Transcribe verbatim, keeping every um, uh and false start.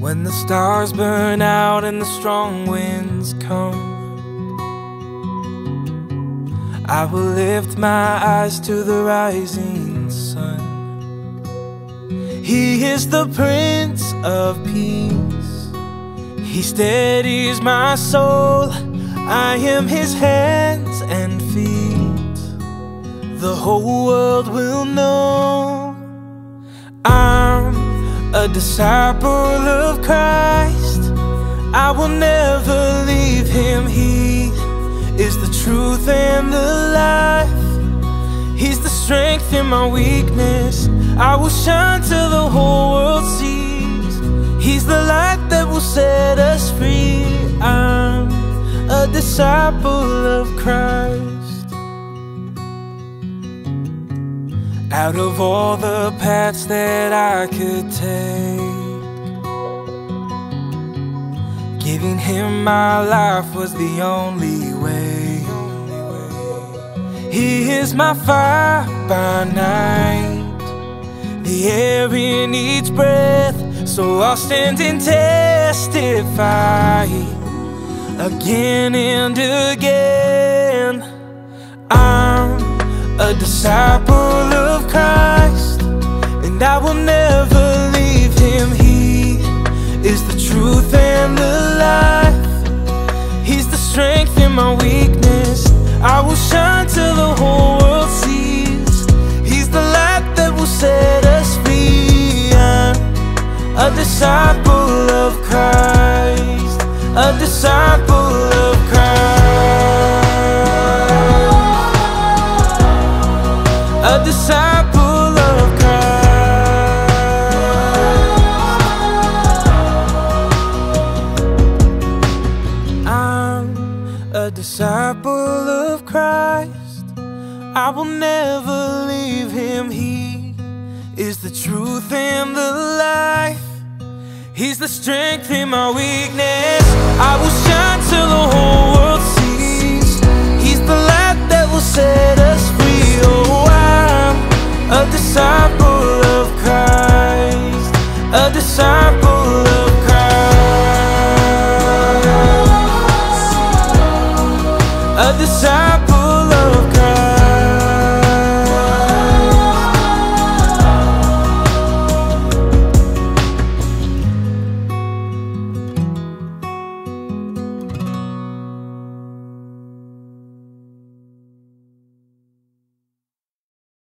When the stars burn out and the strong winds come, I will lift my eyes to the rising sun. He is the Prince of Peace. He steadies my soul. I am His hands and feet. The whole world will know I'm a disciple of Christ. I will never leave Him. He is the truth and the life. He's the strength in my weakness. I will shine till the whole world sees. He's the light that will set us free. I'm a disciple of Christ. Out of all the paths that I could take, giving Him my life was the only way. He is my fire by night, the air in each breath. So I'll stand and testify again and again. I'm a disciple of Christ, and I will never leave Him. He is the truth and the life. He's the strength in my weakness. I will shine till the whole world sees. He's the light that will set us free. I'm a disciple of Christ, a disciple of Christ, a disciple of Christ. I'm a disciple of Christ. I will never leave Him. He is the truth and the life. He's the strength in my weakness. I will shine till the whole world sees.